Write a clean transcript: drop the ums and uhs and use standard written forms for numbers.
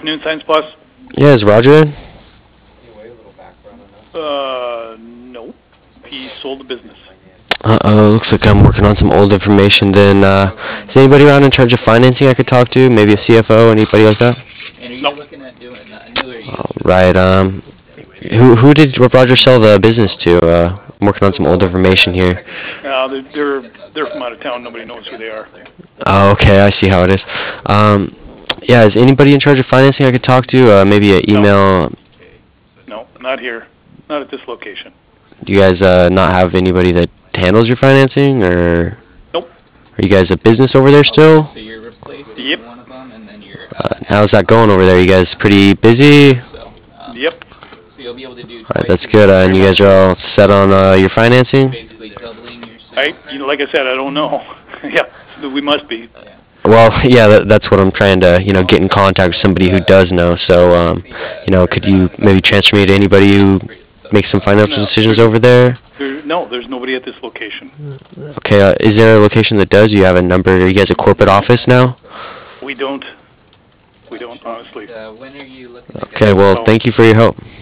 afternoon, Science Plus. Yeah, is Roger in? No. He sold the business. Uh-oh, looks like I'm working on some old information then. Is anybody around in charge of financing I could talk to? Maybe a CFO, anybody like that? Nope. Right, who did Roger sell the business to? I'm working on some old information here. They're from out of town. Nobody knows who they are. Oh, okay, I see how it is. Yeah, is anybody in charge of financing I could talk to? Maybe an email? No, not here. Not at this location. Do you guys not have anybody that handles your financing, or? Nope. Are you guys a business over there still? Yep. How's that going over there? You guys pretty busy? Yep. Alright, that's good. And you guys are all set on your financing? Like I said, I don't know. Yeah, we must be. Well, yeah, that's what I'm trying to, get in contact with somebody who does know. So, could you maybe transfer me to anybody who makes some financial decisions over there? There's nobody at this location. Okay, is there a location that does? You have a number? Are you guys a corporate office now? We don't, honestly. Okay, well, thank you for your help.